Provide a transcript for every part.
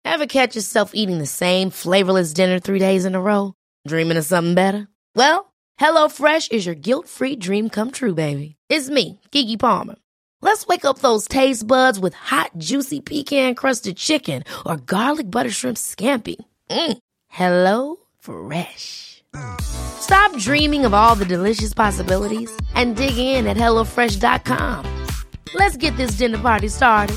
Ever catch yourself eating the same flavorless dinner 3 days in a row? Dreaming of something better? Well, HelloFresh is your guilt-free dream come true, baby. It's me, Keke Palmer. Let's wake up those taste buds with hot, juicy pecan-crusted chicken or garlic butter shrimp scampi. Hello Fresh. Stop dreaming of all the delicious possibilities and dig in at HelloFresh.com. Let's get this dinner party started.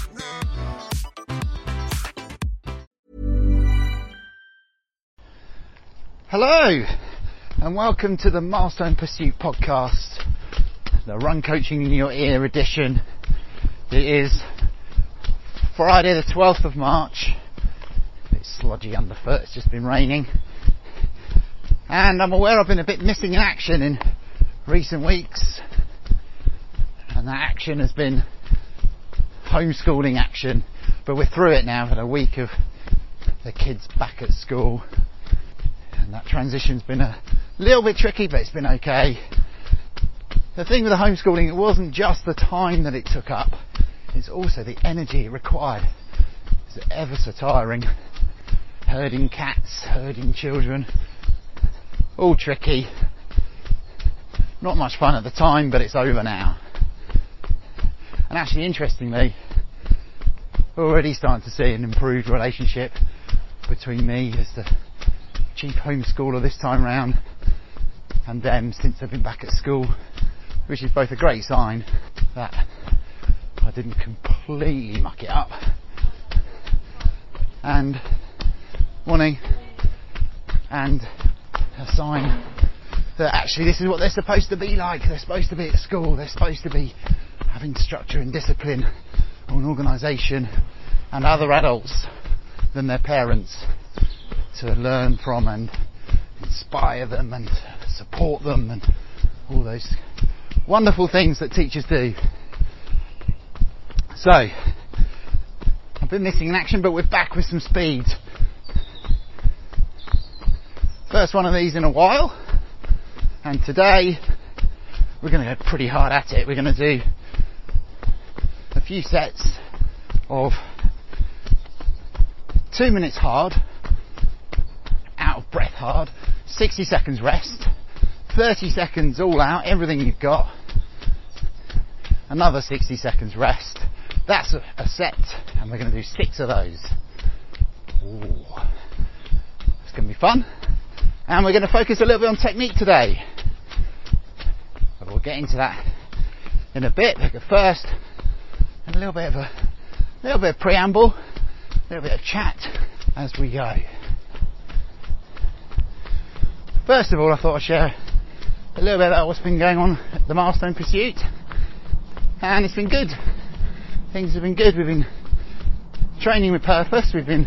Hello, and welcome to the Milestone Pursuit podcast, the Run Coaching in Your Ear edition. It is Friday the 12th of March. A bit sludgy underfoot, it's just been raining. And I'm aware I've been a bit missing in action in recent weeks. And that action has been homeschooling action. But we're through it now. I've had a week of the kids back at school. And that transition's been a little bit tricky, but it's been okay. The thing with the homeschooling, it wasn't just the time that it took up, it's also the energy it required. It's ever so tiring. Herding cats, herding children, all tricky. Not much fun at the time, but it's over now. And actually, interestingly, we're already starting to see an improved relationship between me as the chief homeschooler this time round and them since they've been back at school, which is both a great sign that I didn't completely muck it up and warning and a sign that actually this is what they're supposed to be like. They're supposed to be at school, they're supposed to be having structure and discipline and organisation and other adults than their parents to learn from and inspire them and support them and all those wonderful things that teachers do. So, I've been missing in action, but we're back with some speed. First one of these in a while, and today we're going to go pretty hard at it. We're going to do a few sets of 2 minutes hard, out of breath hard, 60 seconds rest, 30 seconds all out, everything you've got, another 60 seconds rest. That's a set, and we're going to do 6 of those. Ooh. It's going to be fun, and we're going to focus a little bit on technique today. But we'll get into that in a bit. But first, a little bit of preamble, a little bit of chat as we go. First of all, I thought I'd share a little bit about what's been going on at the Milestone Pursuit, and it's been good. Things have been good. We've been training with purpose. We've been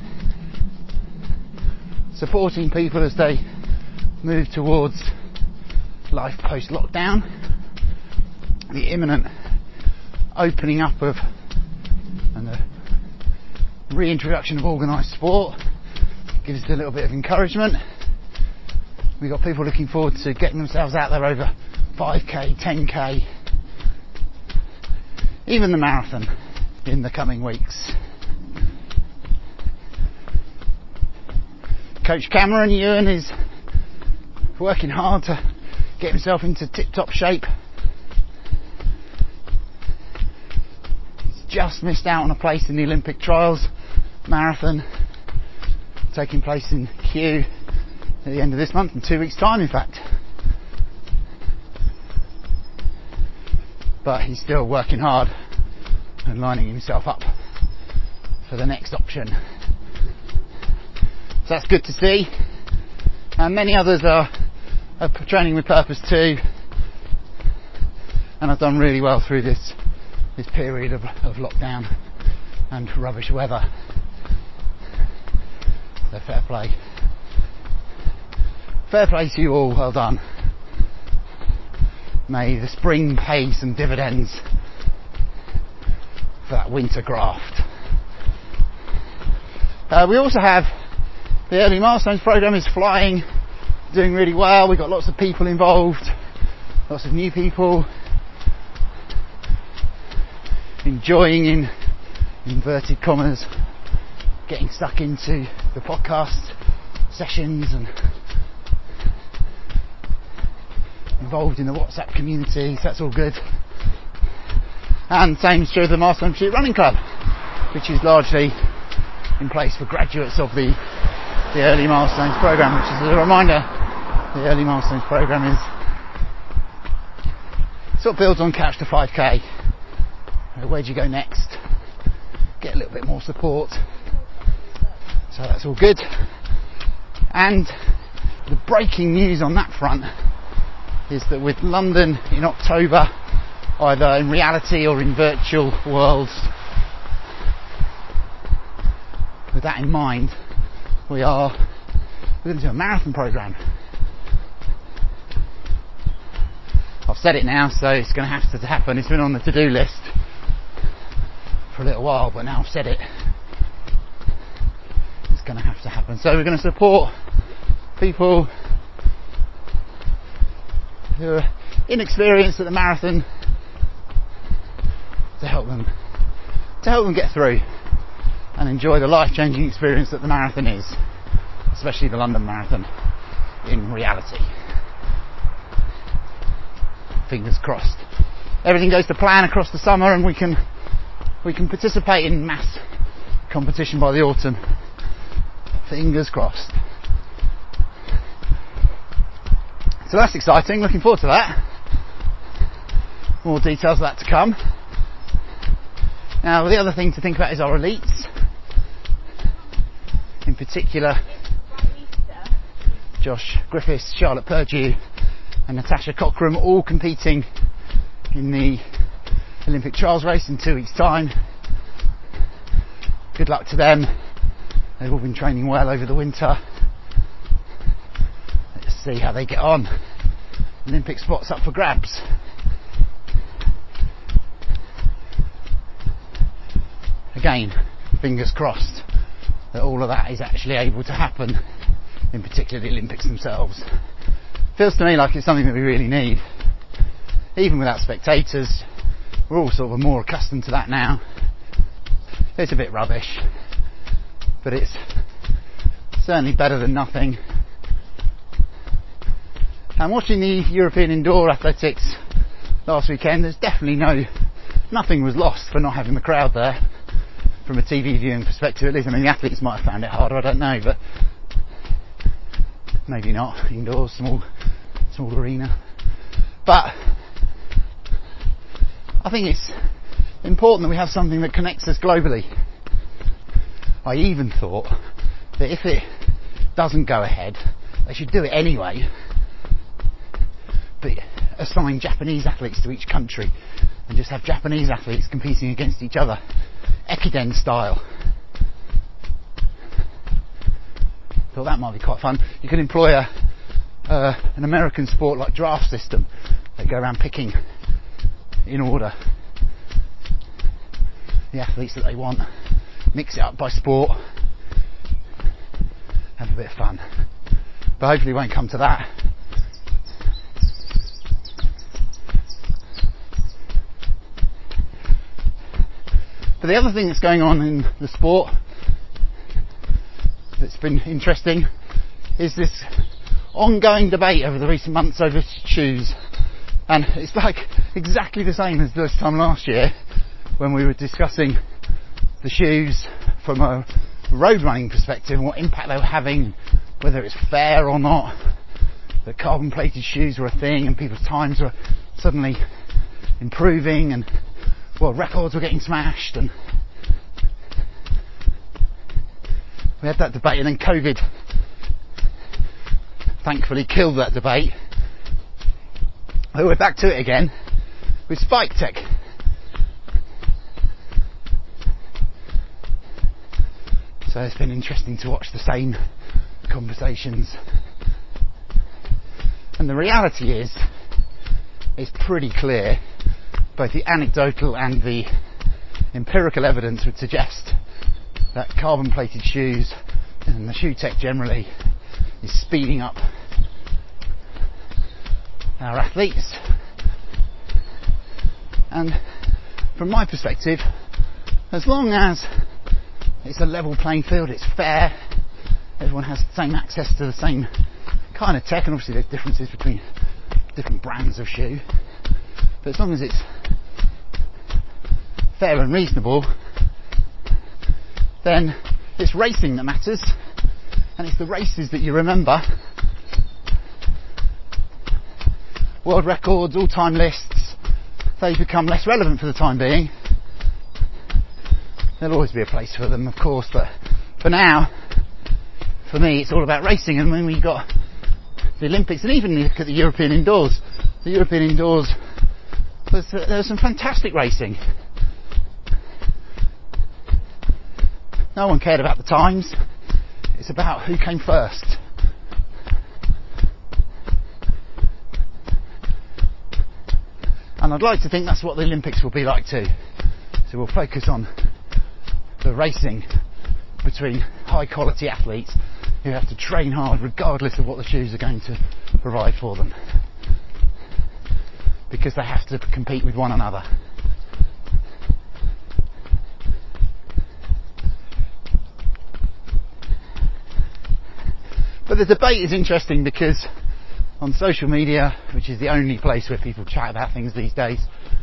supporting people as they move towards life post-lockdown, the imminent opening up of and the reintroduction of organised sport gives us a little bit of encouragement. We've got people looking forward to getting themselves out there over 5k, 10k, even the marathon in the coming weeks. Coach Cameron Ewan is working hard to get himself into tip-top shape. He's just missed out on a place in the Olympic Trials marathon taking place in Kew at the end of this month, in 2 weeks' time in fact. But he's still working hard and lining himself up for the next option. So that's good to see. And many others are training with purpose too. And I've done really well through this period of lockdown and rubbish weather. So fair play. Fair play to you all, well done. May the spring pay some dividends for that winter graft. We also have the Early Milestones programme is flying, doing really well. We've got lots of people involved, lots of new people enjoying, in inverted commas, getting stuck into the podcast sessions and involved in the WhatsApp community, so that's all good. And same is true of the Mastermind Pursuit Running Club, which is largely in place for graduates of the Early Milestones program, which is a reminder, the Early Milestones program is sort of builds on Couch to 5k. Where do you go next? Get a little bit more support. So that's all good. And the breaking news on that front is that with London in October, either in reality or in virtual worlds, with that in mind, we're going to do a marathon program. I've said it now, so it's going to have to happen. It's been on the to-do list for a little while, but now I've said it, it's going to have to happen. So we're going to support people who are inexperienced at the marathon to help them get through and enjoy the life-changing experience that the marathon is, especially the London Marathon in reality. Fingers crossed. Everything goes to plan across the summer and we can participate in mass competition by the autumn. Fingers crossed. So that's exciting, looking forward to that. More details of that to come. Now the other thing to think about is our elites. In particular, Josh Griffiths, Charlotte Purdue and Natasha Cockram all competing in the Olympic trials race in 2 weeks' time. Good luck to them. They've all been training well over the winter. Let's see how they get on. Olympic spots up for grabs. Again, fingers crossed that all of that is actually able to happen, in particular the Olympics themselves. Feels to me like it's something that we really need. Even without spectators, we're all sort of more accustomed to that now. It's a bit rubbish, but it's certainly better than nothing. And watching the European Indoor Athletics last weekend, there's definitely nothing was lost for not having the crowd there. From a TV viewing perspective at least. I mean, the athletes might have found it harder, I don't know, but maybe not. Indoors, small arena. But I think it's important that we have something that connects us globally. I even thought that if it doesn't go ahead, they should do it anyway, but assign Japanese athletes to each country and just have Japanese athletes competing against each other, Ekiden style. Thought that might be quite fun. You can employ an American sport like draft system. They go around picking in order the athletes that they want, mix it up by sport, have a bit of fun. But hopefully it won't come to that. But the other thing that's going on in the sport that's been interesting is this ongoing debate over the recent months over shoes. And it's like exactly the same as this time last year when we were discussing the shoes from a road running perspective and what impact they were having, whether it's fair or not, that carbon plated shoes were a thing and people's times were suddenly improving and world records were getting smashed, and we had that debate, and then COVID thankfully killed that debate. But we're back to it again with Spike Tech. So it's been interesting to watch the same conversations. And the reality is, it's pretty clear, both the anecdotal and the empirical evidence would suggest that carbon plated shoes and the shoe tech generally is speeding up our athletes. And from my perspective, as long as it's a level playing field, it's fair, everyone has the same access to the same kind of tech, and obviously there's differences between different brands of shoe, but as long as it's fair and reasonable, then it's racing that matters, and it's the races that you remember. World records, all-time lists, they become less relevant for the time being. There'll always be a place for them, of course, but for now, for me, it's all about racing. And when we got the Olympics, and even look at the European indoors, there was some fantastic racing. No one cared about the times. It's about who came first. And I'd like to think that's what the Olympics will be like too. So we'll focus on the racing between high quality athletes who have to train hard regardless of what the shoes are going to provide for them, because they have to compete with one another. But the debate is interesting because on social media, which is the only place where people chat about things these days,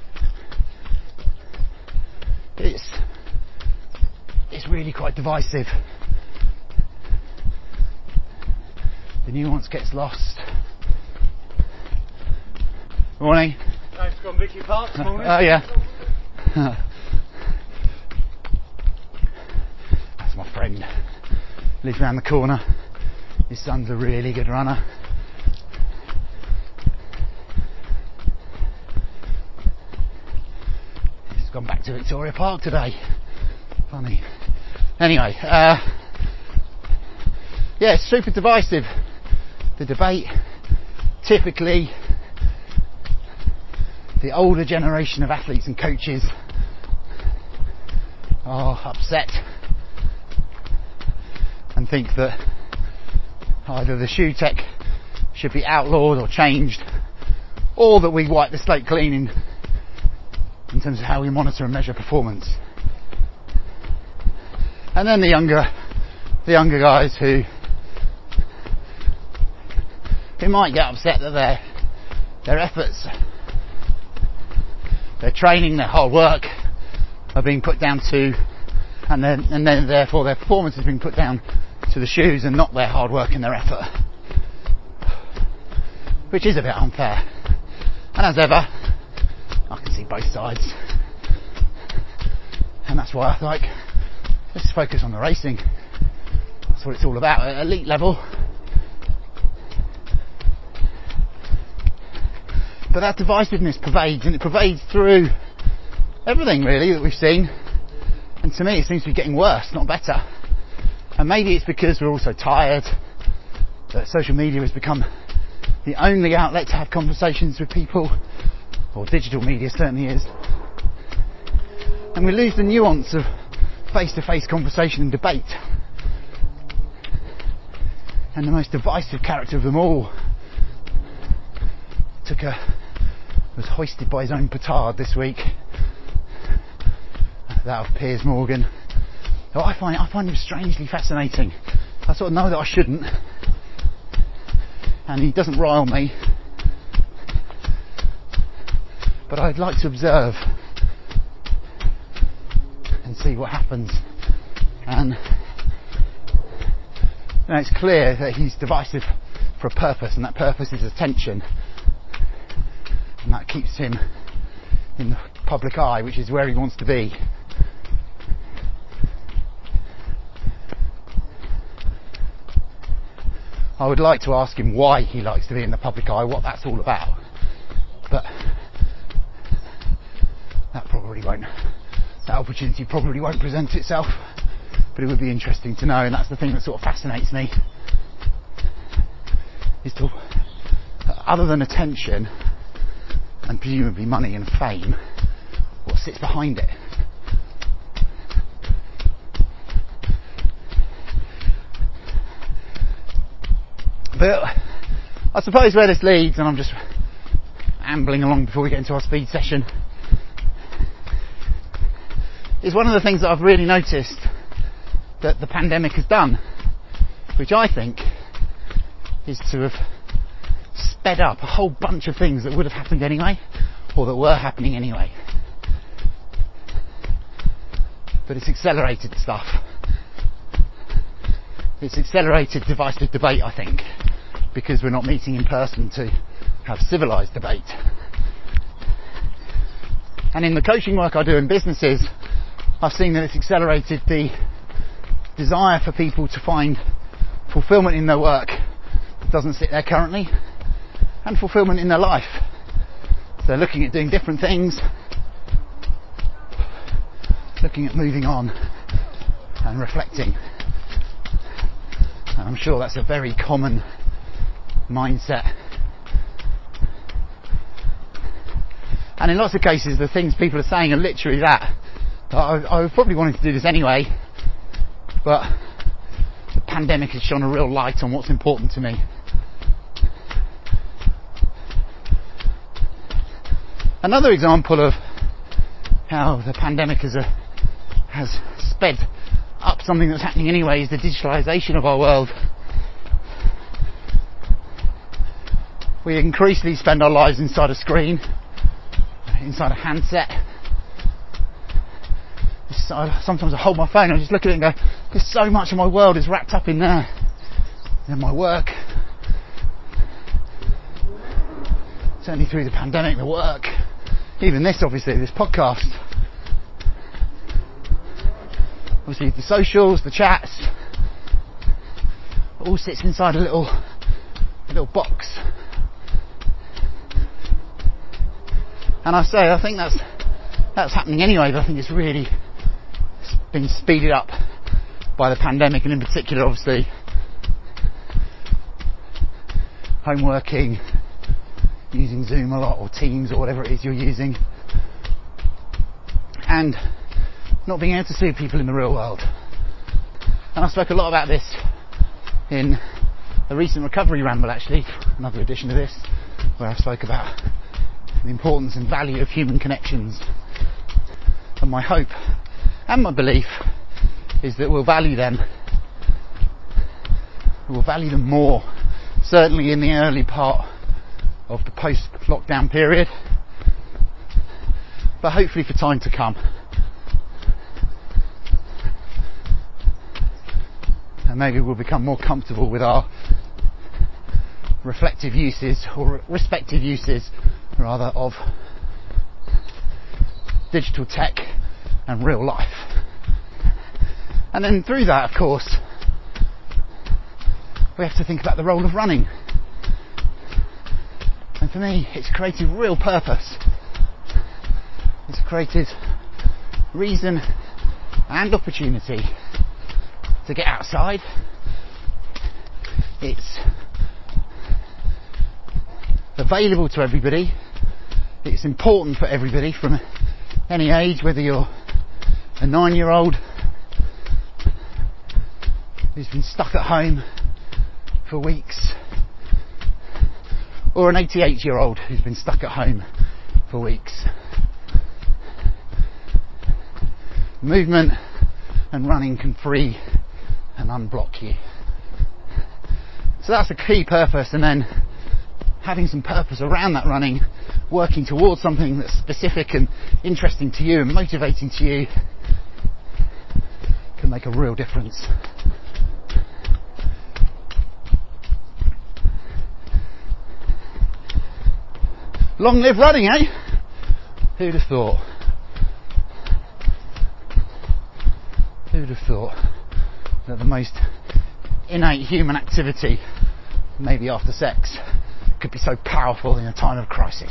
it's really quite divisive. The nuance gets lost. Morning. Thanks, gone Vicky Park this morning. Oh yeah. That's my friend. Lives around the corner. His son's a really good runner. He's gone back to Victoria Park today. Funny. Anyway, yeah, it's super divisive. The debate, typically, the older generation of athletes and coaches are upset and think that either the shoe tech should be outlawed or changed, or that we wipe the slate clean in terms of how we monitor and measure performance. And then the younger guys who might get upset that their efforts, their training, their hard work are being put down to, and then therefore their performance is being put down to the shoes and not their hard work and their effort, which is a bit unfair. And as ever, I can see both sides, and that's why I like, let's focus on the racing. That's what it's all about at elite level. But that divisiveness pervades, and it pervades through everything really that we've seen. And to me, it seems to be getting worse, not better. And maybe it's because we're all so tired that social media has become the only outlet to have conversations with people, or digital media certainly is. And we lose the nuance of face-to-face conversation and debate. And the most divisive character of them all was hoisted by his own petard this week. That of Piers Morgan. So I find him strangely fascinating. I sort of know that I shouldn't, and he doesn't rile me, but I'd like to observe and see what happens. And it's clear that he's divisive for a purpose, and that purpose is attention, and that keeps him in the public eye, which is where he wants to be. I would like to ask him why he likes to be in the public eye, what that's all about, but that opportunity probably won't present itself, but it would be interesting to know. And that's the thing that sort of fascinates me, is to, other than attention and presumably money and fame, what sits behind it. But I suppose where this leads, and I'm just ambling along before we get into our speed session, is one of the things that I've really noticed that the pandemic has done, which I think is to have sped up a whole bunch of things that would have happened anyway, or that were happening anyway. But it's accelerated stuff. It's accelerated divisive debate, I think, because we're not meeting in person to have civilised debate. And in the coaching work I do in businesses, I've seen that it's accelerated the desire for people to find fulfilment in their work that doesn't sit there currently, and fulfilment in their life. So they're looking at doing different things, looking at moving on and reflecting. And I'm sure that's a very common mindset. And in lots of cases, the things people are saying are literally that. I probably wanted to do this anyway, but the pandemic has shone a real light on what's important to me. Another example of how the pandemic has sped up something that's happening anyway is the digitalisation of our world. We increasingly spend our lives inside a screen, inside a handset. Sometimes I hold my phone and I just look at it and go, there's so much of my world is wrapped up in there. In my work. Certainly through the pandemic, the work. Even this, obviously, this podcast. Obviously the socials, the chats. It all sits inside a little box. And I think that's happening anyway, but I think it's really been speeded up by the pandemic, and in particular, obviously, home working, using Zoom a lot, or Teams, or whatever it is you're using, and not being able to see people in the real world. And I spoke a lot about this in a recent recovery ramble, actually, another edition of this, where I spoke about the importance and value of human connections. And my hope and my belief is that we'll value them. We'll value them more, certainly in the early part of the post-lockdown period, but hopefully for time to come. And maybe we'll become more comfortable with our reflective uses, or respective uses rather, of digital tech and real life. And then through that, of course, we have to think about the role of running. And for me, it's created real purpose. It's created reason and opportunity to get outside. It's available to everybody. It's important for everybody from any age, whether you're a 9-year-old who's been stuck at home for weeks, or an 88-year-old who's been stuck at home for weeks. Movement and running can free and unblock you. So that's a key purpose, and then having some purpose around that running, working towards something that's specific and interesting to you and motivating to you, can make a real difference. Long live running, eh? Who'd have thought? Who'd have thought that the most innate human activity, maybe after sex, could be so powerful in a time of crisis?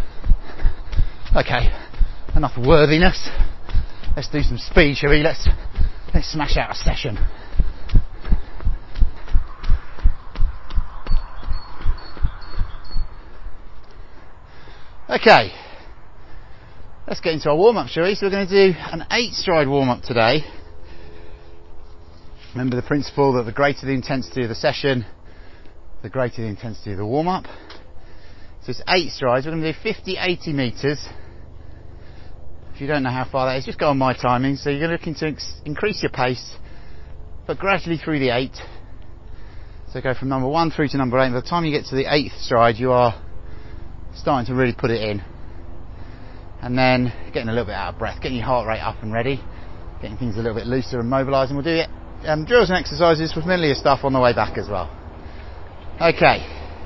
Okay, enough worthiness. Let's do some speed, shall we? Let's smash out a session. Okay, let's get into our warm-up, shall we? So we're going to do an 8-stride warm-up today. Remember the principle that the greater the intensity of the session, the greater the intensity of the warm-up. So it's 8 strides. We're going to do 50, 80 metres. If you don't know how far that is, just go on my timing. So you're looking to increase your pace but gradually through the 8. So go from number 1 through to number 8. By the time you get to the 8th stride, you are starting to really put it in. And then getting a little bit out of breath, getting your heart rate up and ready, getting things a little bit looser and mobilising. We'll do it drills and exercises, familiar stuff on the way back as well. Okay.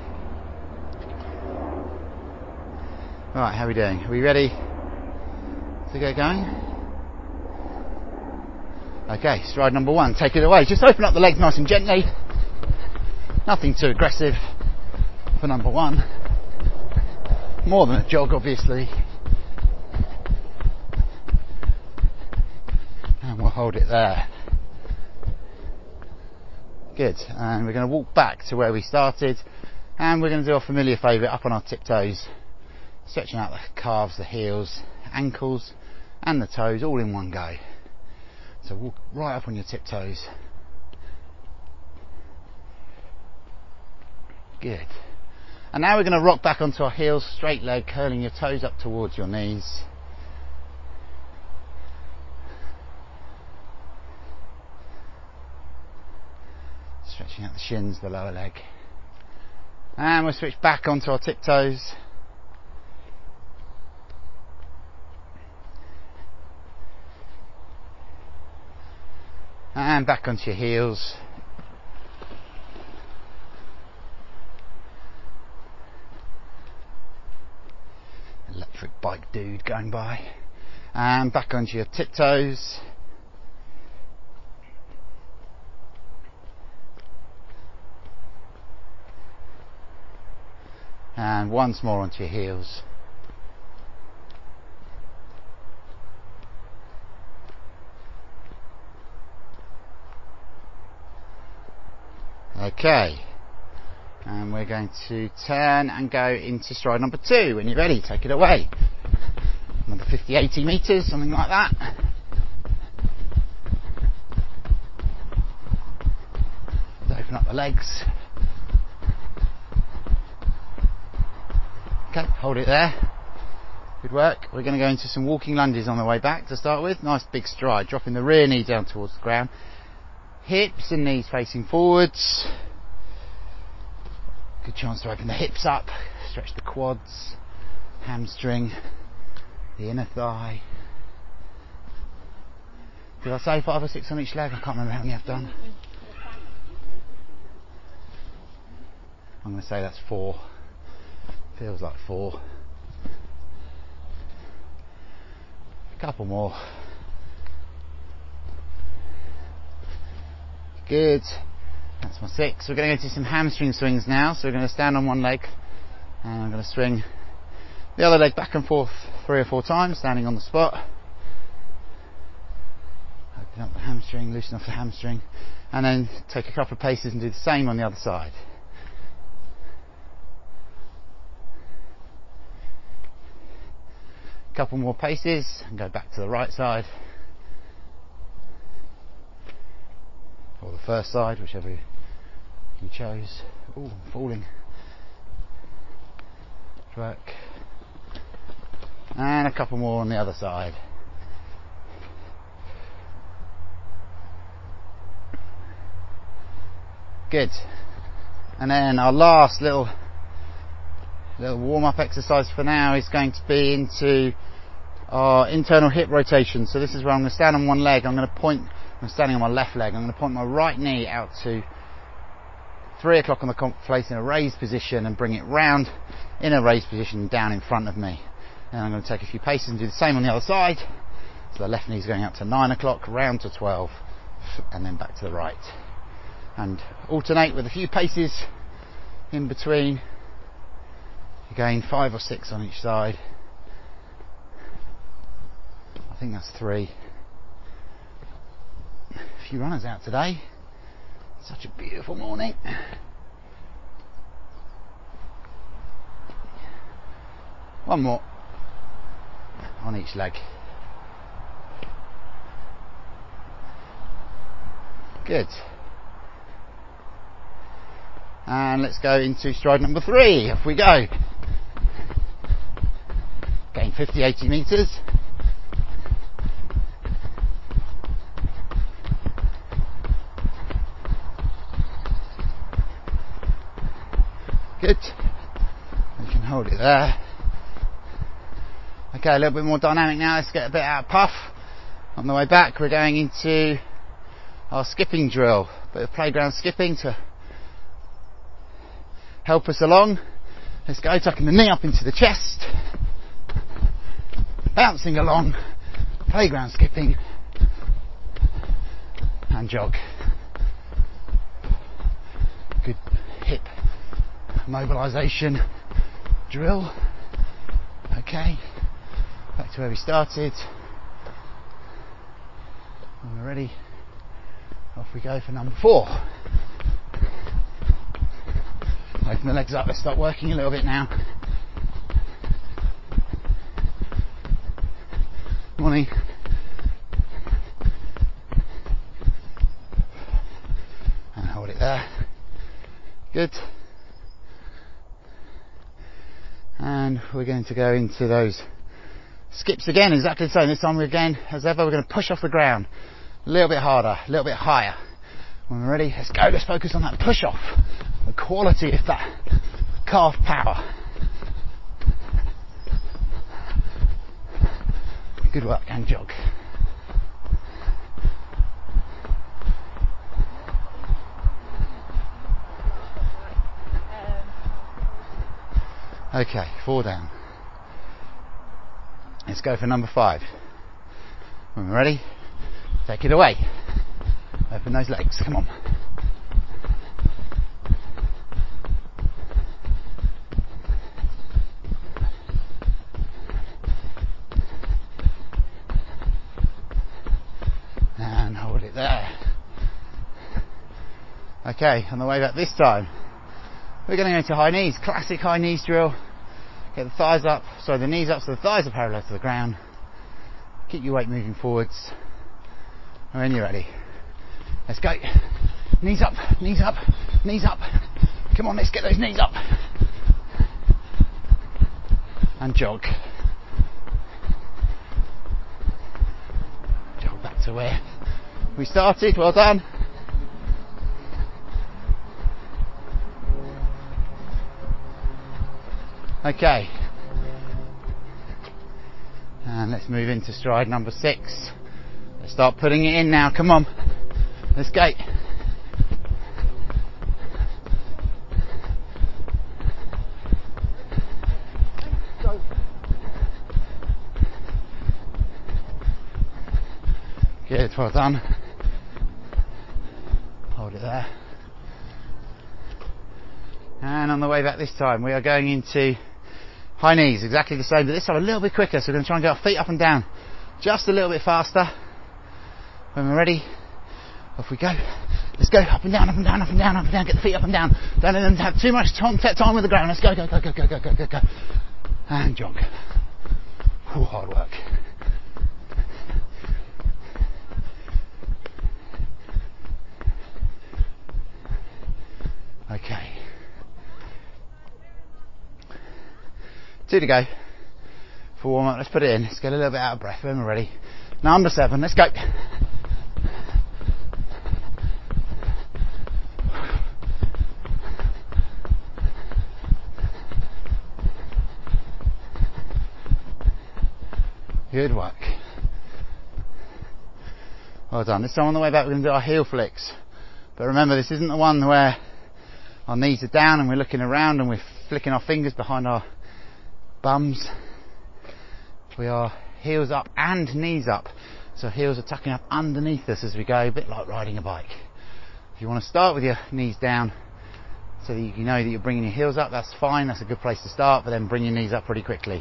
Right, how are we doing? Are we ready to get going? Okay, stride number 1, take it away. Just open up the legs nice and gently. Nothing too aggressive for number 1. More than a jog, obviously. And we'll hold it there. Good, and we're going to walk back to where we started, and we're going to do our familiar favourite, up on our tiptoes, stretching out the calves, the heels, ankles and the toes all in one go. So walk right up on your tiptoes. Good. And now we're going to rock back onto our heels, straight leg, curling your toes up towards your knees. Stretching out the shins, the lower leg. And we'll switch back onto our tiptoes. And back onto your heels. Electric bike dude going by. And back onto your tiptoes. And once more onto your heels. Okay, and we're going to turn and go into stride number 2. When you're ready, take it away. Another 50-80 metres, something like that. Let's open up the legs. Okay, hold it there. Good work. We're going to go into some walking lunges on the way back to start with. Nice big stride, dropping the rear knee down towards the ground. Hips and knees facing forwards. Good chance to open the hips up, stretch the quads, hamstring, the inner thigh. Did I say 5 or 6 on each leg? I can't remember how many I've done. I'm going to say that's 4. Feels like 4. A couple more. Good. That's my 6. We're going to go into some hamstring swings now. So we're going to stand on one leg and I'm going to swing the other leg back and forth 3 or 4 times, standing on the spot. Open up the hamstring, loosen off the hamstring, and then take a couple of paces and do the same on the other side. Couple more paces and go back to the right side or the first side, whichever you chose. Oh, I'm falling. Work. And a couple more on the other side. Good. And then our last little warm-up exercise for now is going to be into our internal hip rotation. So this is where I'm going to stand on one leg. I'm standing on my left leg. I'm going to point my right knee out to 3 o'clock on the face in a raised position and bring it round in a raised position down in front of me. And I'm going to take a few paces and do the same on the other side. So the left knee is going up to 9 o'clock, round to 12, and then back to the right. And alternate with a few paces in between. Again, 5 or 6 on each side. I think that's 3. A few runners out today. Such a beautiful morning. One more on each leg. Good. And let's go into stride number 3. Off we go. Again, 50-80 metres. Good. You can hold it there. Okay, a little bit more dynamic now. Let's get a bit out of puff. On the way back, we're going into our skipping drill. A bit of playground skipping to help us along. Let's go, tucking the knee up into the chest. Bouncing along. Playground skipping. And jog. Good hip mobilisation drill. Okay, back to where we started. When we're ready, off we go for number 4. Open the legs up, let's start working a little bit now. Morning. And hold it there. Good. And we're going to go into those skips again, exactly the same. This time again, as ever, we're going to push off the ground a little bit harder, a little bit higher. When we're ready, let's go. Let's focus on that push off, the quality of that calf power. Good work, and jog. Okay, 4 down. Let's go for number 5. When we're ready, take it away. Open those legs, come on. And hold it there. Okay, on the way back this time, we're going to go to high knees, classic high knees drill. Get the thighs up, so the knees up so the thighs are parallel to the ground. Keep your weight moving forwards. And when you're ready, let's go. Knees up, knees up, knees up. Come on, let's get those knees up. And jog. Jog back to where we started, well done. Okay, and let's move into stride number 6. Let's start putting it in now, come on, let's go. Good, well done. Hold it there. And on the way back this time, we are going into high knees, exactly the same, but this time a little bit quicker, so we're going to try and get our feet up and down just a little bit faster. When we're ready, off we go. Let's go, up and down, up and down, up and down, up and down, get the feet up and down. Don't let them have too much contact time with the ground. Let's go, go, go, go, go, go, go, go, go. And jog. Ooh, hard work. Okay. 2 to go for warm up. Let's put it in. Let's get a little bit out of breath when we're ready. Number 7. Let's go. Good work. Well done. This time on the way back, we're going to do our heel flicks. But remember, this isn't the one where our knees are down and we're looking around and we're flicking our fingers behind our bums. We are heels up and knees up, so heels are tucking up underneath us as we go, a bit like riding a bike. If you want to start with your knees down so that you know that you're bringing your heels up, that's fine, that's a good place to start, but then bring your knees up pretty quickly.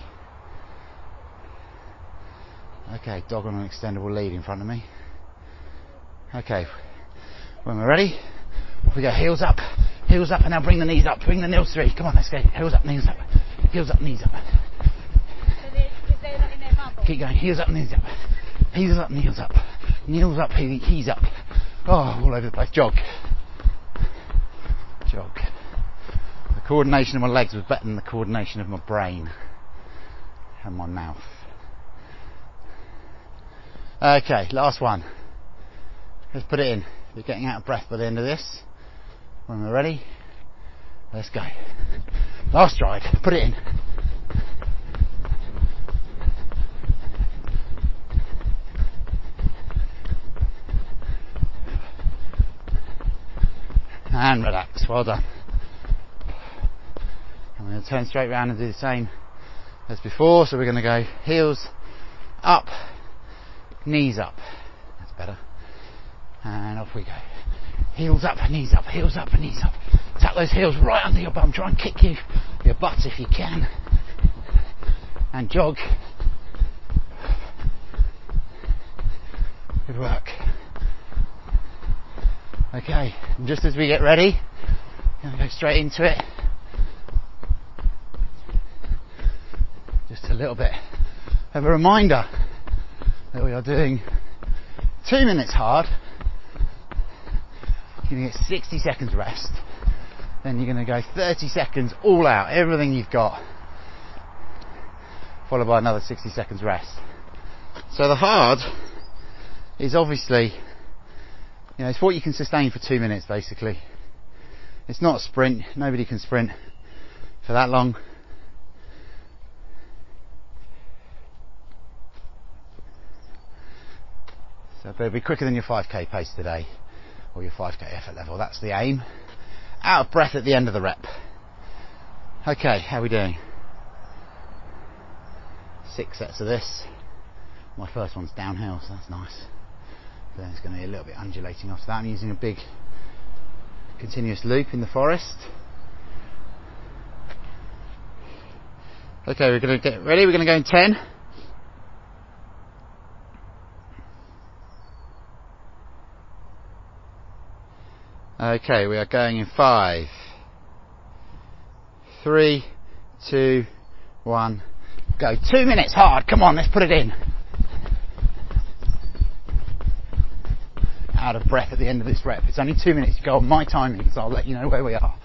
Okay, dog on an extendable lead in front of me. Okay, when we're ready, we go heels up, and now bring the knees up, bring the knees through. Come on, let's go. Heels up, knees up. Heels up, knees up. Keep going. Heels up, knees up. Heels up, knees up. Knees up, he's up. Oh, all over the place. Jog. Jog. The coordination of my legs was better than the coordination of my brain and my mouth. Okay, last one. Let's put it in. You're getting out of breath by the end of this. When we're ready, Let's go. Last stride. Put it in. And relax. Well done. I'm going to turn straight around and do the same as before. So we're going to go heels up, knees up. That's better. And off we go. Heels up, knees up, heels up, knees up. Tuck those heels right under your bum. Try and kick your butt if you can. And jog. Good work. Okay, and just as we get ready, I'm going to go straight into it. Just a little bit of a reminder that we are doing 2 minutes hard. You're going to get 60 seconds rest. Then you're going to go 30 seconds all out, everything you've got, followed by another 60 seconds rest. So the hard is obviously, it's what you can sustain for 2 minutes basically. It's not a sprint. Nobody can sprint for that long. So it'll be quicker than your 5k pace today, or your 5k effort level. That's the aim. Out of breath at the end of the rep. Okay, how are we doing? 6 sets of this. My first one's downhill, so that's nice. Then it's going to be a little bit undulating after that. I'm using a big continuous loop in the forest. Okay, we're going to get ready. We're going to go in 10. Okay, we are going in 5, 3, 2, 1, go. 2 minutes hard. Come on, let's put it in. Out of breath at the end of this rep. It's only 2 minutes to go on my timing, so I'll let you know where we are.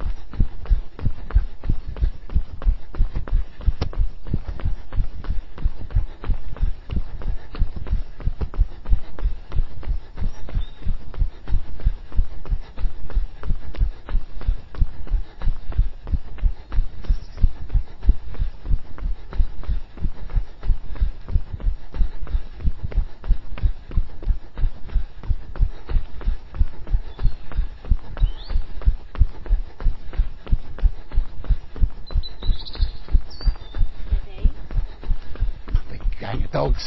Dogs.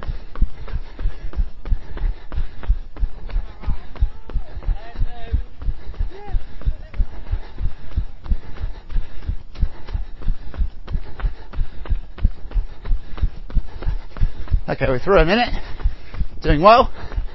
Okay, we're through a minute. Doing well.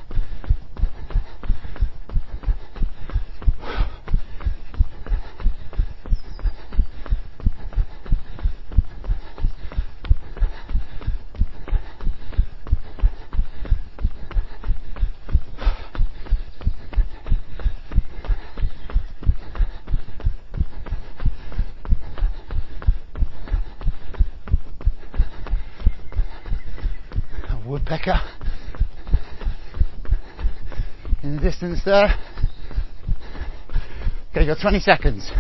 Woodpecker in the distance there. Okay, you've got 20 seconds.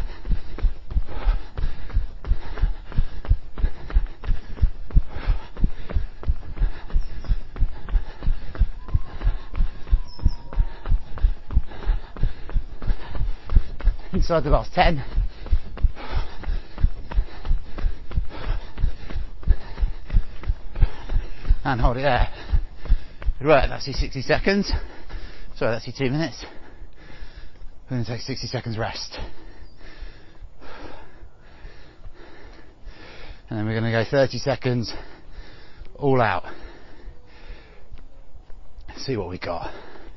Inside the last 10. And hold it there. Right, that's your 60 seconds. Sorry, that's your 2 minutes. We're going to take 60 seconds rest. And then we're going to go 30 seconds all out. See what we got.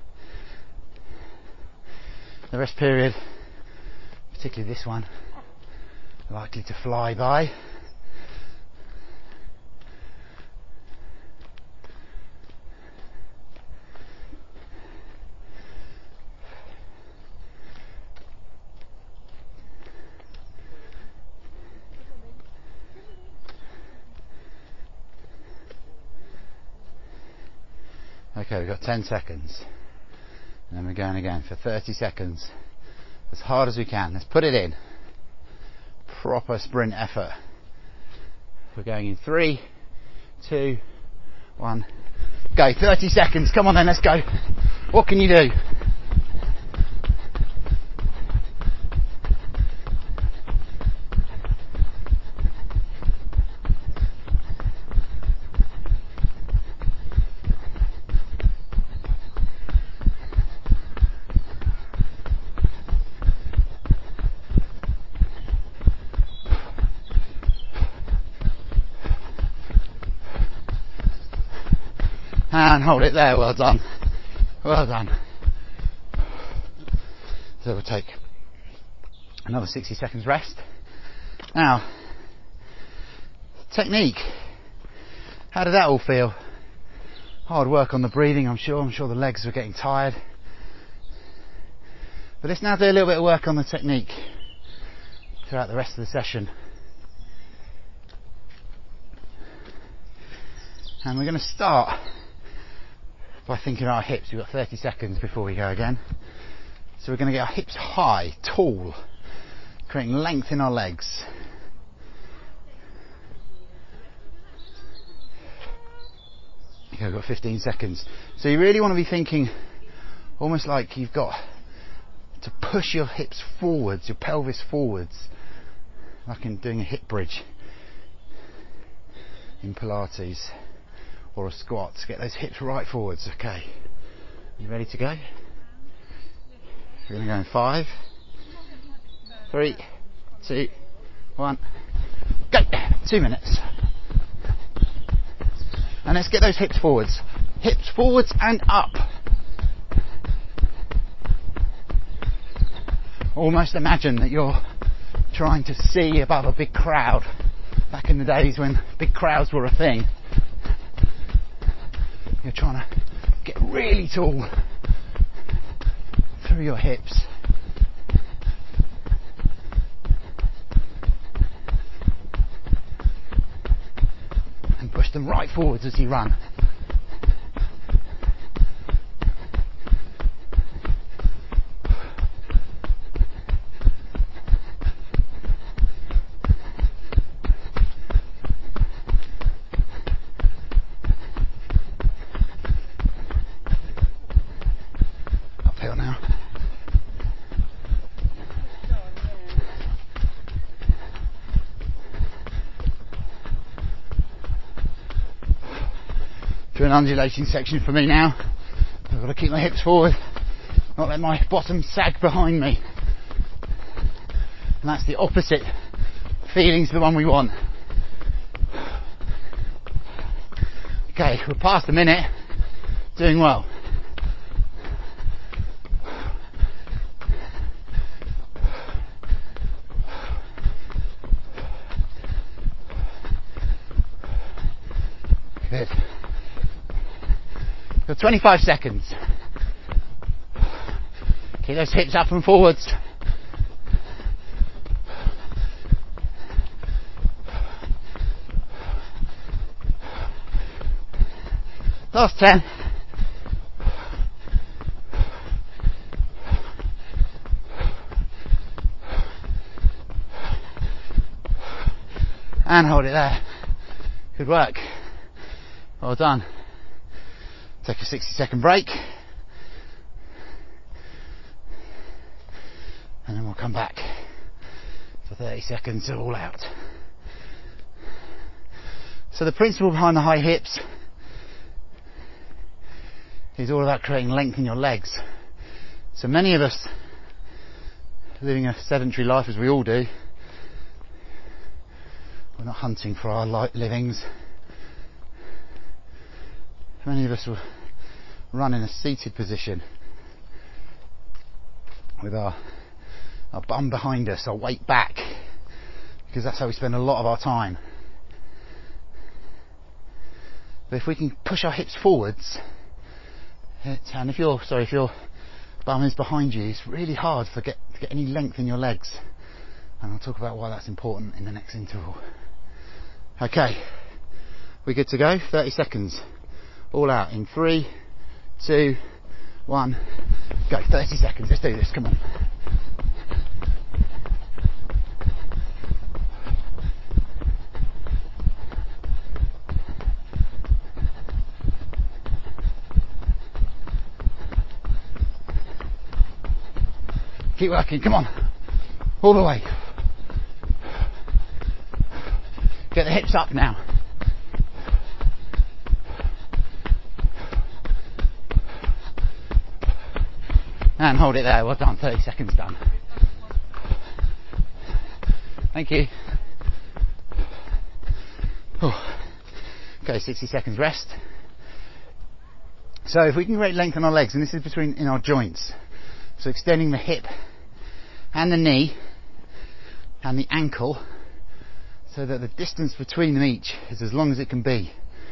The rest period, particularly this one, likely to fly by. Okay, we've got 10 seconds. And then we're going again for 30 seconds. As hard as we can. Let's put it in. proper sprint effort. We're going in 3, 2, 1, go. 30 seconds, come on then, let's go. What can you do? And hold it there, well done. Well done. So we'll take another 60 seconds rest. Now, technique. How did that all feel? Hard work on the breathing, I'm sure. I'm sure the legs were getting tired. But let's now do a little bit of work on the technique throughout the rest of the session. And we're going to start by thinking of our hips. We've got 30 seconds before we go again. So we're going to get our hips high, tall, creating length in our legs. Okay, we've got 15 seconds. So you really want to be thinking almost like you've got to push your hips forwards, your pelvis forwards, like in doing a hip bridge in Pilates or a squat, to get those hips right forwards. Okay, you ready to go? We're going to go in 5, 3, 2, 1, go. 2 minutes. And let's get those hips forwards and up. Almost imagine that you're trying to see above a big crowd, back in the days when big crowds were a thing. You're trying to get really tall through your hips. And push them right forwards as you run. An undulating section for me now. I've got to keep my hips forward, not let my bottom sag behind me. And that's the opposite feeling to the one we want. Okay, we're past a minute. Doing well. Good. For 25 seconds. Keep those hips up and forwards. Last 10. And hold it there. Good work. Well done. Take a 60-second break, and then we'll come back for 30 seconds of all out. So the principle behind the high hips is all about creating length in your legs. So many of us, living a sedentary life as we all do, we're not hunting for our livings. Many of us will run in a seated position with our bum behind us, our weight back, because that's how we spend a lot of our time. But if we can push our hips forwards, and if your bum is behind you, it's really hard to get any length in your legs. And I'll talk about why that's important in the next interval. Okay, we're good to go. 30 seconds. All out in 3, 2, 1, go. 30 seconds, let's do this, come on. Keep working, come on. All the way. Get the hips up now. And hold it there, well done, 30 seconds done. Thank you. Okay, 60 seconds rest. So if we can create length in our legs, and this is in our joints, so extending the hip and the knee and the ankle so that the distance between them each is as long as it can be.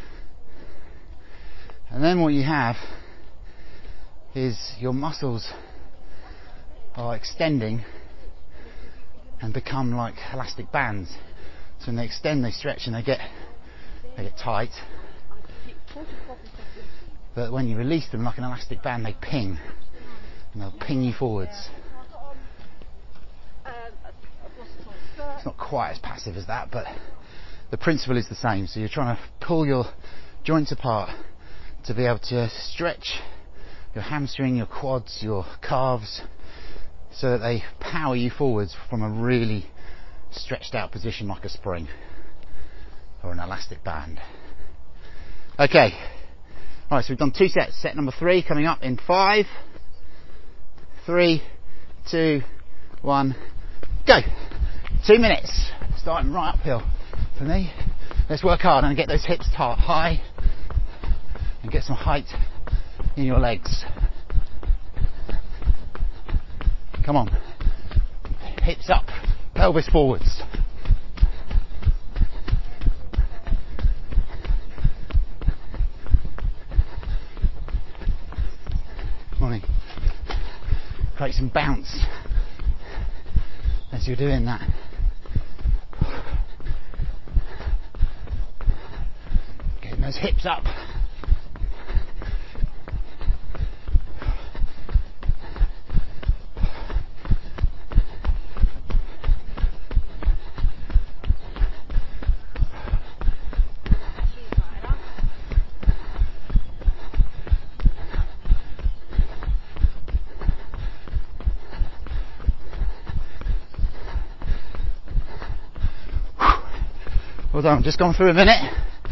And then what you have is your muscles are extending and become like elastic bands. So when they extend, they stretch and they get tight. But when you release them like an elastic band, they ping, and they'll ping you forwards. It's not quite as passive as that, but the principle is the same. So you're trying to pull your joints apart to be able to stretch your hamstring, your quads, your calves, so that they power you forwards from a really stretched out position like a spring or an elastic band. Okay, alright, so we've done 2 sets. Set number 3 coming up in 5, 3, 2, 1, go. 2 minutes, starting right uphill for me. Let's work hard and get those hips high and get some height in your legs. Come on, hips up, pelvis forwards. Morning. Create some bounce as you're doing that. Getting those hips up. Well done, just gone through a minute.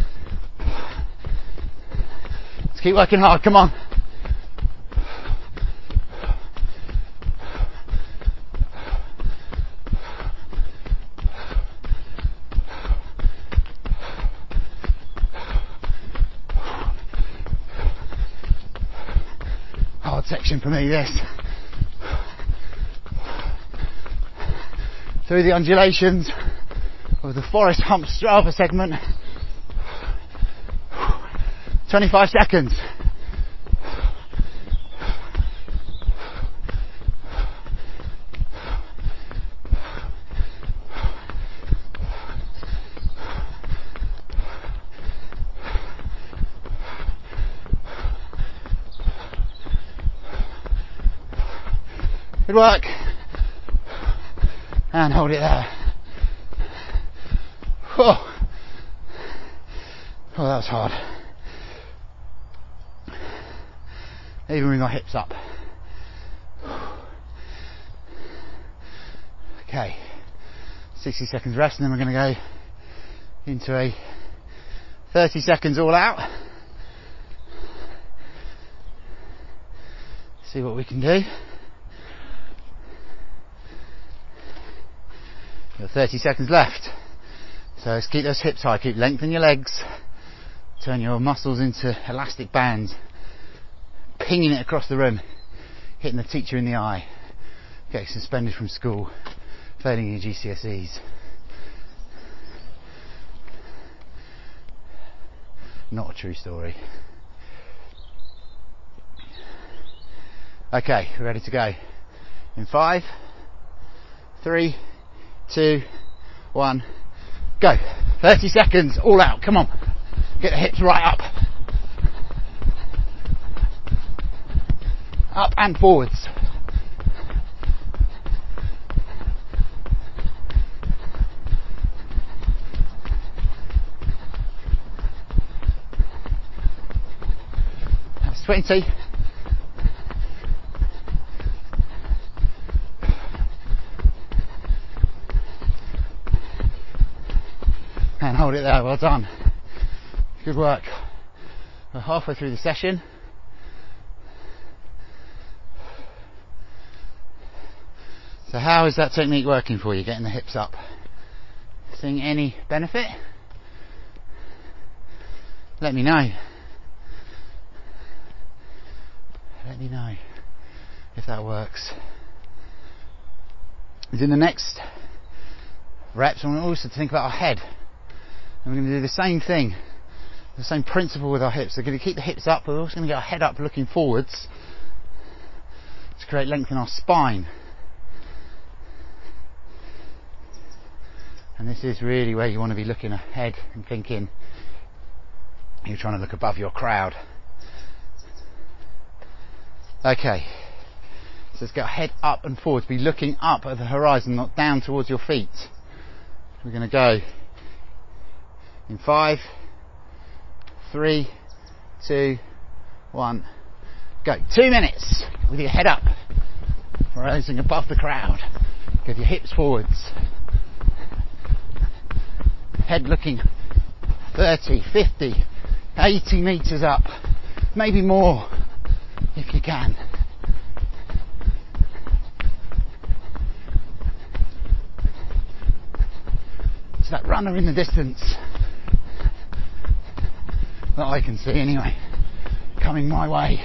Let's keep working hard, come on. Hard section for me, this. Through the undulations of the Forest Hump Strava segment. 25 seconds. Good work. And hold it there. Oh, that was hard. Even with my hips up. Okay, 60 seconds rest, and then we're going to go into a 30 seconds all out. See what we can do. Got 30 seconds left. So let's keep those hips high, keep lengthening your legs, turn your muscles into elastic bands, pinging it across the room, hitting the teacher in the eye, getting suspended from school, failing your GCSEs. Not a true story. Okay, we're ready to go. In 5, 3, 2, 1. Go. 30 seconds, all out. Come on. Get the hips right up. Up and forwards. That's 20. hold it there, well done. Good work. We're halfway through the session. So how is that technique working for you, getting the hips up? Seeing any benefit? Let me know. Let me know if that works. In the next reps, I want also to think about our head. And we're going to do the same thing, the same principle with our hips. We're going to keep the hips up, but we're also going to get our head up looking forwards to create length in our spine. And this is really where you want to be looking ahead and thinking you're trying to look above your crowd. Okay, so let's get our head up and forwards, be looking up at the horizon, not down towards your feet. We're going to go in 5, 3, 2, 1, go. 2 minutes with your head up, rising above the crowd. Get your hips forwards. Head looking 30, 50, 80 metres up, maybe more if you can. It's that runner in the distance that I can see anyway, coming my way.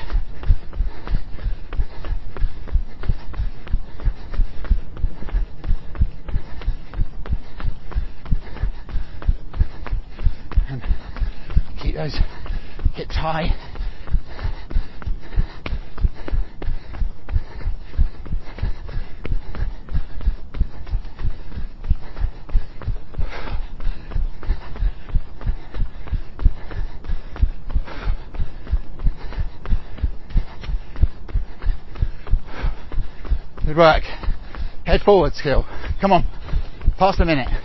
And keep those hips high. Good work. Head forward skill. Come on. Past a minute.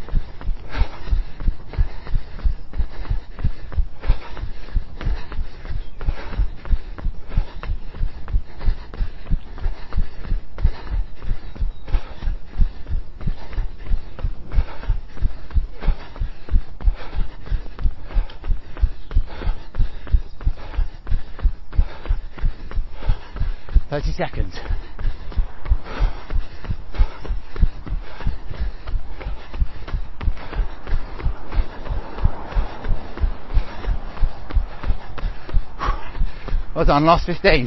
Seconds. Well done, last 15.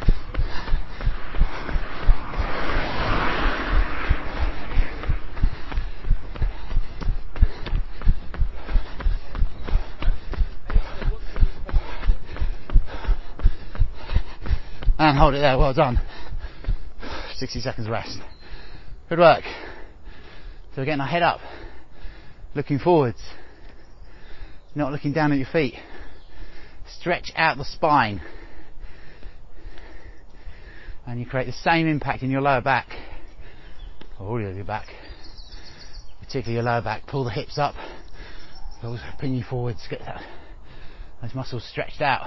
And hold it there, well done. 60 seconds rest. Good work. So we're getting our head up, looking forwards, not looking down at your feet. Stretch out the spine. And you create the same impact in your lower back, or all of your back, particularly your lower back. Pull the hips up, also pin you forwards, get those muscles stretched out.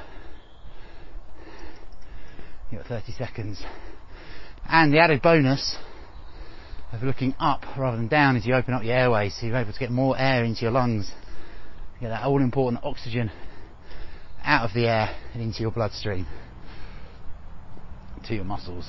You've got 30 seconds. And the added bonus of looking up rather than down is you open up your airways, so you're able to get more air into your lungs. You get that all important oxygen out of the air and into your bloodstream, to your muscles.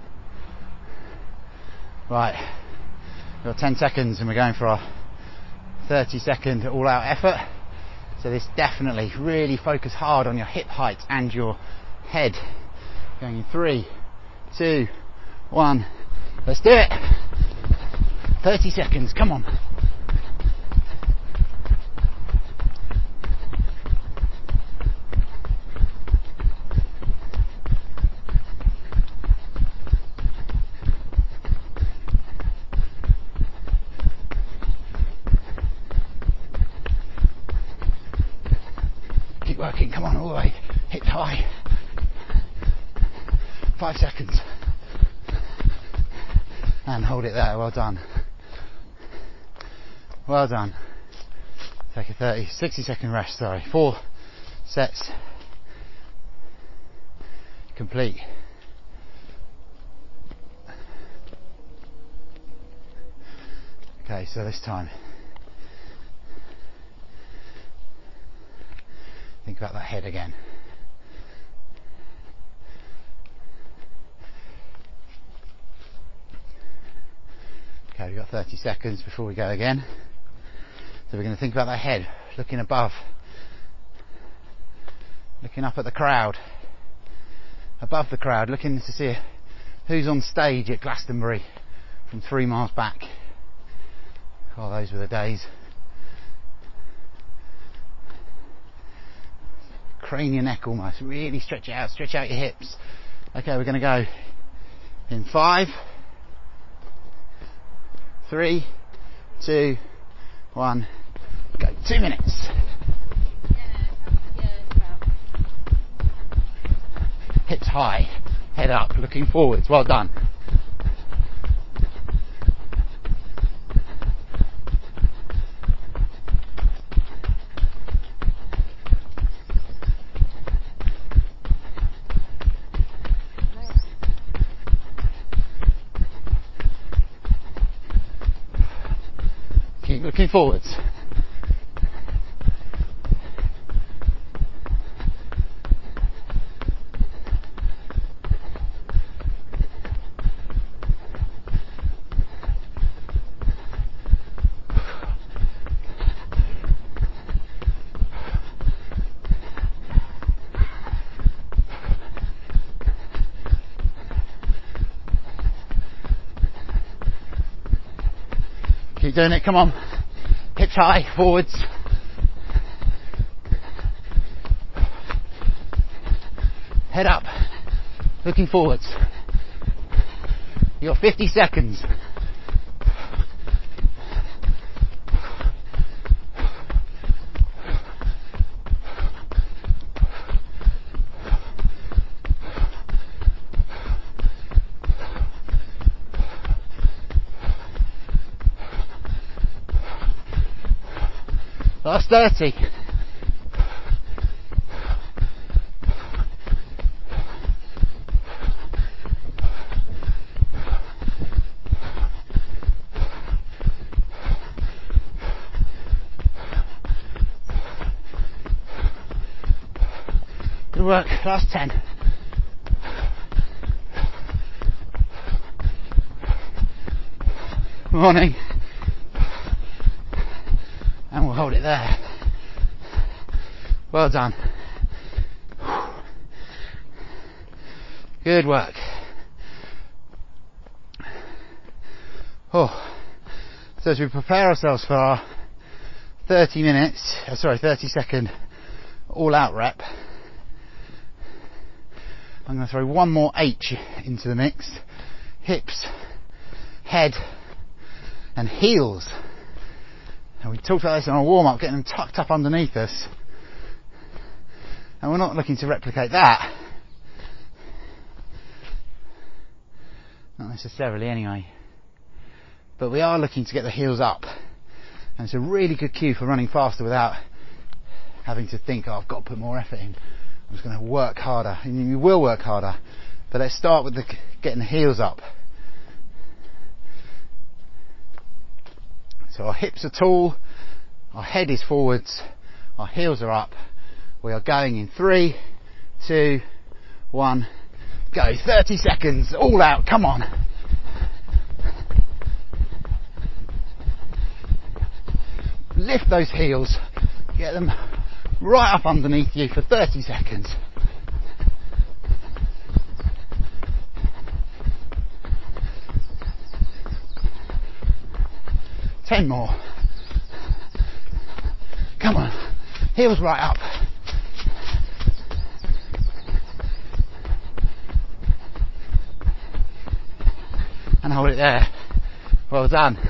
Right, we've got 10 seconds and we're going for our 30-second all-out effort. So this definitely really focus hard on your hip height and your head. Going in 3, 2, 1. Let's do it. 30 seconds, come on. Keep working, come on, all the way. Hips high. 5 seconds. And hold it there, well done. Well done. Take a 60-second rest, sorry. 4 sets complete. Okay, so this time think about that head again. Okay, we've got 30 seconds before we go again. So we're going to think about that head, looking above, looking up at the crowd, above the crowd, looking to see who's on stage at Glastonbury from 3 miles back. Oh, those were the days. Crane your neck almost, really stretch it out, stretch out your hips. Okay, we're going to go in 5, 3, 2, 1, go. 2 minutes. Hips high, head up, looking forwards. Well done. Keep looking forwards. Keep doing it, come on. Hips high, forwards. Head up, looking forwards. You got 50 seconds. Last 30. Good work. Last 10. Morning. And we'll hold it there. Well done. Good work. Oh. So as we prepare ourselves for our 30 second all out rep, I'm going to throw one more H into the mix. Hips, head and heels. And we talked about this in our warm-up, getting them tucked up underneath us. And we're not looking to replicate that. Not necessarily anyway. But we are looking to get the heels up. And it's a really good cue for running faster without having to think, oh, I've got to put more effort in. I'm just going to work harder. And you will work harder. But let's start with getting the heels up. So our hips are tall, our head is forwards, our heels are up. We are going in 3, 2, 1, go. 30 seconds, all out, come on. Lift those heels, get them right up underneath you for 30 seconds. Ten more. Come on. Heels right up. And hold it there. Well done.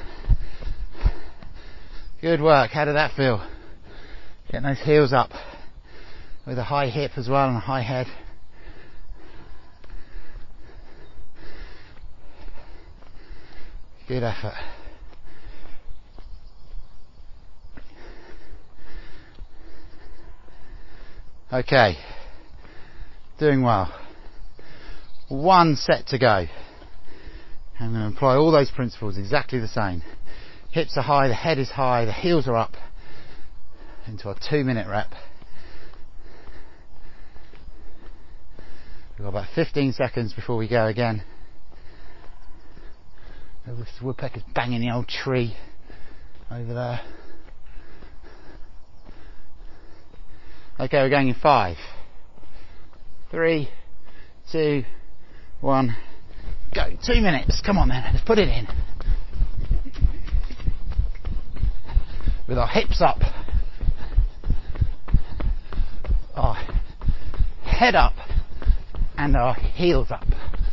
Good work. How did that feel? Getting those heels up with a high hip as well and a high head. Good effort. Okay, doing well. One set to go. I'm going to apply all those principles exactly the same. Hips are high, the head is high, the heels are up into our 2 minute rep. We've got about 15 seconds before we go again. This woodpecker's banging the old tree over there. Okay, we're going in 5, 3, 2, 1, go. 2 minutes. Come on then, let's put it in. With our hips up, our head up, and our heels up.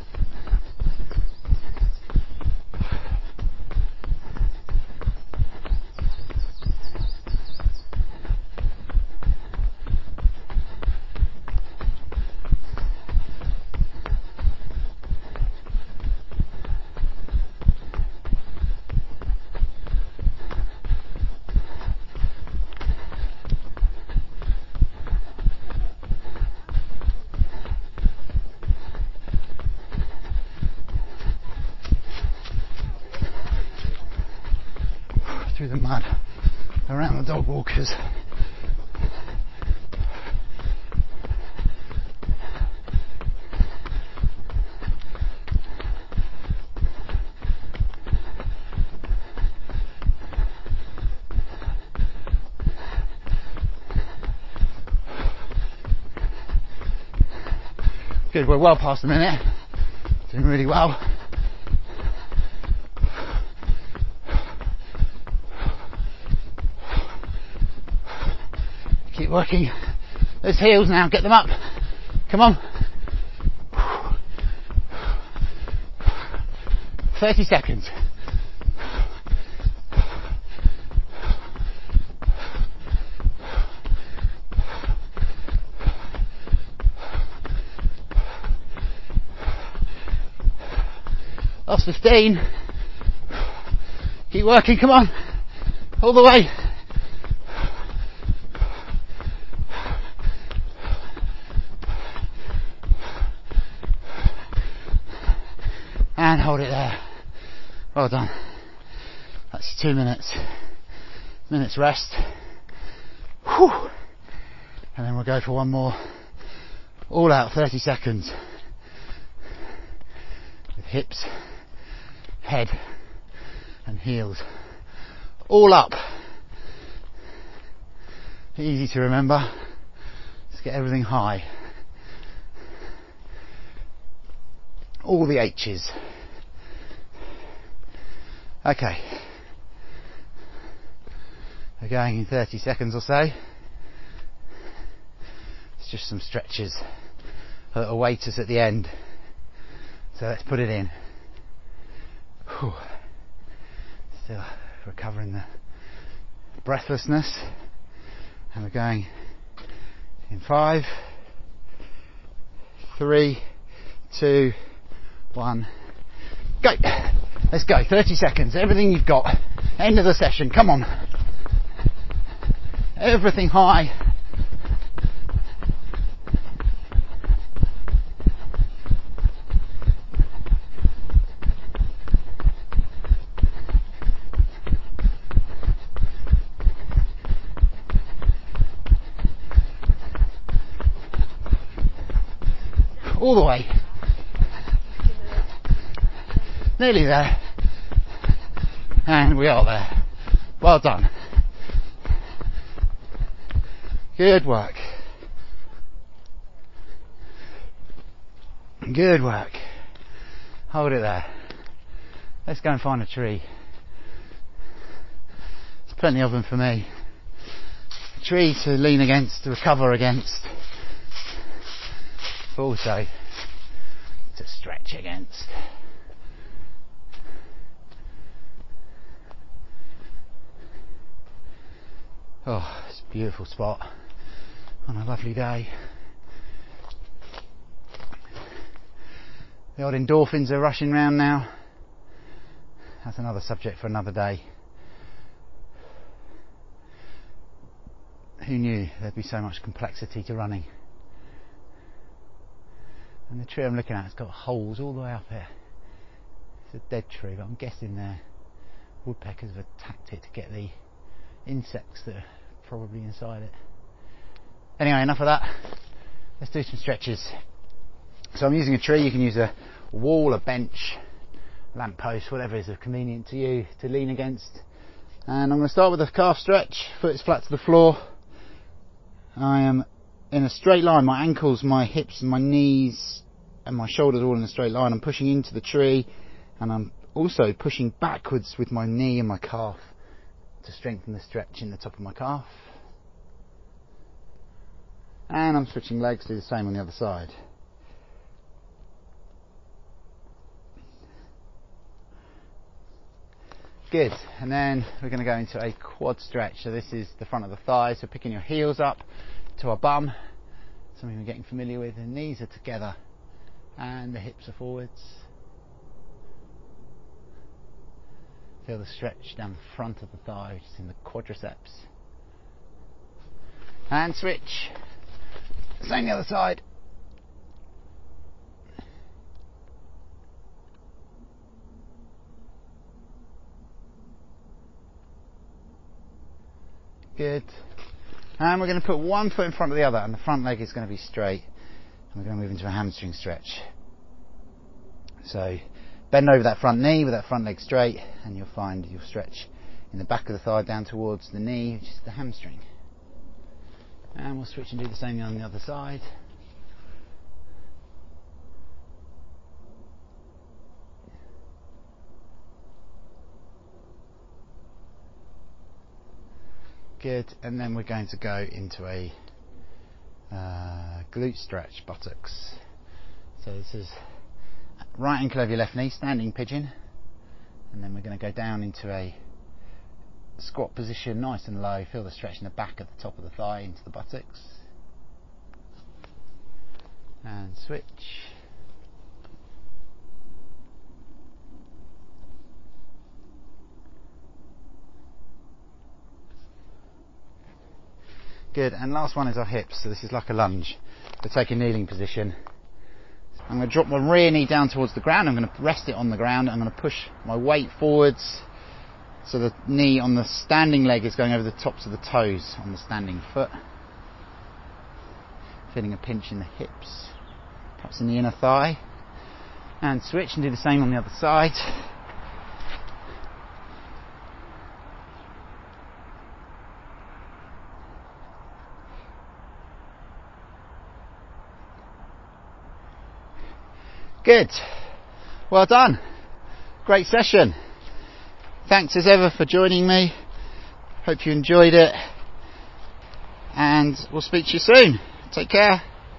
Through the mud, around the dog walkers. Good, we're well past a minute. Doing really well. Keep working those heels now, get them up. Come on. 30 seconds. Last 15. Keep working, come on. All the way. And hold it there. Well done. That's 2 minutes. Minutes rest. Whew. And then we'll go for one more. All out 30 seconds. With hips, head and heels. All up. Easy to remember. Let's get everything high. All the H's. Okay. We're going in 30 seconds or so. It's just some stretches that await us at the end. So let's put it in. Whew. Still recovering the breathlessness. And we're going in 5, 3, 2, 1, go. Let's go. 30 seconds. Everything you've got. End of the session. Come on. Everything high. All the way. Nearly there. And we are there. Well done. Good work. Good work. Hold it there. Let's go and find a tree. There's plenty of them for me. A tree to lean against, to recover against. Also to stretch against. Oh, it's a beautiful spot on a lovely day. The old endorphins are rushing round now. That's another subject for another day. Who knew there'd be so much complexity to running? And the tree I'm looking at has got holes all the way up here. It's a dead tree, but I'm guessing the woodpeckers have attacked it to get the insects that are probably inside it. Anyway, enough of that. Let's do some stretches. So I'm using a tree. You can use a wall, a bench, lamppost, whatever is convenient to you to lean against. And I'm going to start with a calf stretch. Foot is flat to the floor. I am in a straight line. My ankles, my hips, and my knees and my shoulders are all in a straight line. I'm pushing into the tree, and I'm also pushing backwards with my knee and my calf to strengthen the stretch in the top of my calf. And I'm switching legs, do the same on the other side. Good. And then we're going to go into a quad stretch. So this is the front of the thighs, so picking your heels up to our bum, something we're getting familiar with. The knees are together and the hips are forwards. Feel the stretch down the front of the thigh, which is in the quadriceps. And switch. Same the other side. Good. And we're going to put one foot in front of the other, and the front leg is going to be straight. And we're going to move into a hamstring stretch. So bend over that front knee with that front leg straight, and you'll find you'll stretch in the back of the thigh down towards the knee, which is the hamstring. And we'll switch and do the same on the other side. Good. And then we're going to go into a glute stretch, buttocks. So this is right ankle over your left knee, standing pigeon, and then we're going to go down into a squat position, nice and low. Feel the stretch in the back of the top of the thigh into the buttocks, and switch. Good. And last one is our hips. So this is like a lunge. So take a kneeling position. I'm going to drop my rear knee down towards the ground. I'm going to rest it on the ground. I'm going to push my weight forwards. So the knee on the standing leg is going over the tops of the toes on the standing foot. Feeling a pinch in the hips, perhaps in the inner thigh. And switch and do the same on the other side. Good. Well done. Great session. Thanks as ever for joining me. Hope you enjoyed it. And we'll speak to you soon. Take care.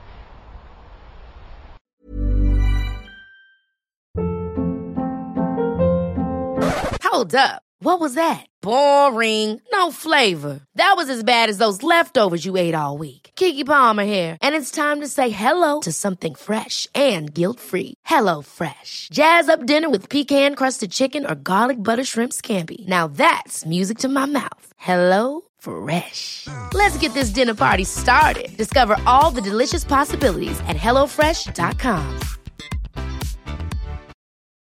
Hold up. What was that? Boring. No flavor. That was as bad as those leftovers you ate all week. Keke Palmer here. And it's time to say hello to something fresh and guilt-free. Hello Fresh. Jazz up dinner with pecan-crusted chicken or garlic butter shrimp scampi. Now that's music to my mouth. Hello Fresh. Let's get this dinner party started. Discover all the delicious possibilities at HelloFresh.com.